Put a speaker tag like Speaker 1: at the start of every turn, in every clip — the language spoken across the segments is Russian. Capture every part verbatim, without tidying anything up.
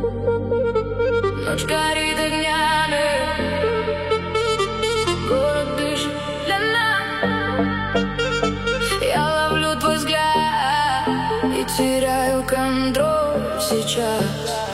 Speaker 1: Ночь горит огнями, город дышит для нас. Я ловлю твой взгляд и теряю контроль сейчас.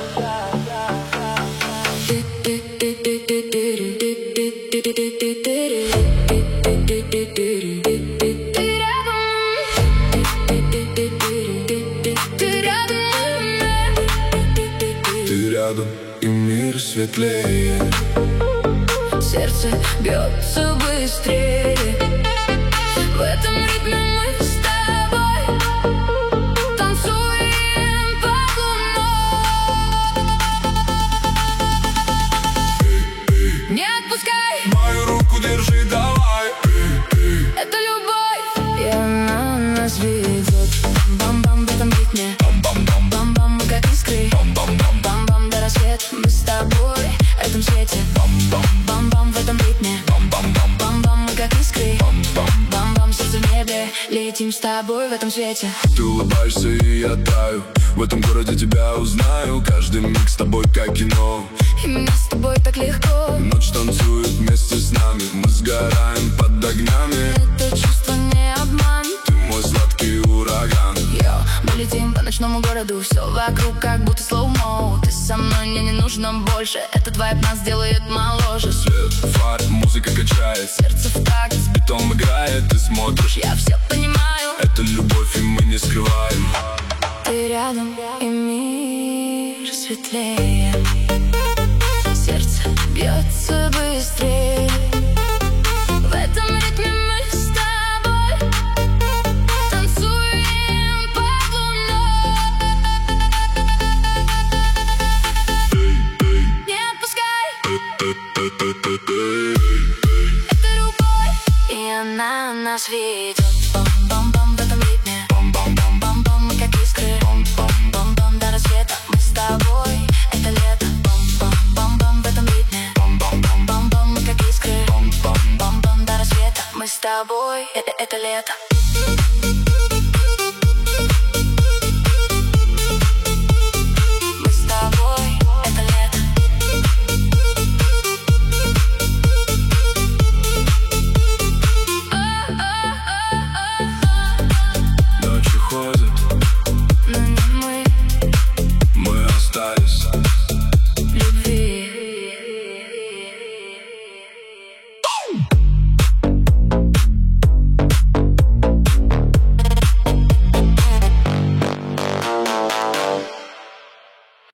Speaker 2: Ты рядом, и мир светлее.
Speaker 1: Сердце бьется быстрее. В этом ритме мы с тобой танцуем под луной. Не отпускай,
Speaker 2: Мою руку держи, давай.
Speaker 1: это любовь, и она нас ведет. Бам-бам в этом ритме,
Speaker 2: Бам-бам-бам,
Speaker 1: бам-бам мы как искры.
Speaker 2: бам-бам-бам,
Speaker 1: Бам-бам до рассвета, мы с тобой в этом свете.
Speaker 2: бам-бам,
Speaker 1: Бам-бам в этом ритме,
Speaker 2: бам-бам-бам,
Speaker 1: бам-бам мы как искры.
Speaker 2: бам-бам.
Speaker 1: Бам-бам, сердце в небе, летим с тобой в этом свете.
Speaker 2: Ты улыбаешься, и я таю. В этом городе тебя узнаю. Каждый миг с тобой как кино.
Speaker 1: И мне с тобой так легко.
Speaker 2: Ночь танцует вместе с нами. Мы сгораем под огнями.
Speaker 1: Это чувство не обман.
Speaker 2: Ты мой сладкий ураган.
Speaker 1: Йо, мы летим по ночному городу. Все вокруг как будто слоумо. Ты со мной, мне не нужно больше. Этот вайб нас делает моложе.
Speaker 2: Свет, фар, музыка качает.
Speaker 1: Сердце в такт,
Speaker 2: С битом играет, ты смотришь.
Speaker 1: я все понимаю.
Speaker 2: Это любовь, и мы не скрываем.
Speaker 1: Ты рядом, и мир светлее. Сердце бьется быстрее. В этом ритме мы с тобой танцуем под луной. Не отпускай, это любовь, и она нас ведет. Бам-бам-бам в этом ритме,
Speaker 2: Бам-бам-бам,
Speaker 1: бам-бам мы как искры.
Speaker 2: бам-бам,
Speaker 1: Бам-бам до рассвета, мы с тобой, это лето. Бам-бам-бам-бам в этом ритме,
Speaker 2: бам-бам-бам,
Speaker 1: бам-бам мы как искры.
Speaker 2: бам-бам.
Speaker 1: Бам-бам до рассвета, мы с тобой, это, это лето. Мы с тобой, это лето.
Speaker 2: Ночи ходят,
Speaker 1: Но не мы.
Speaker 2: мы остались.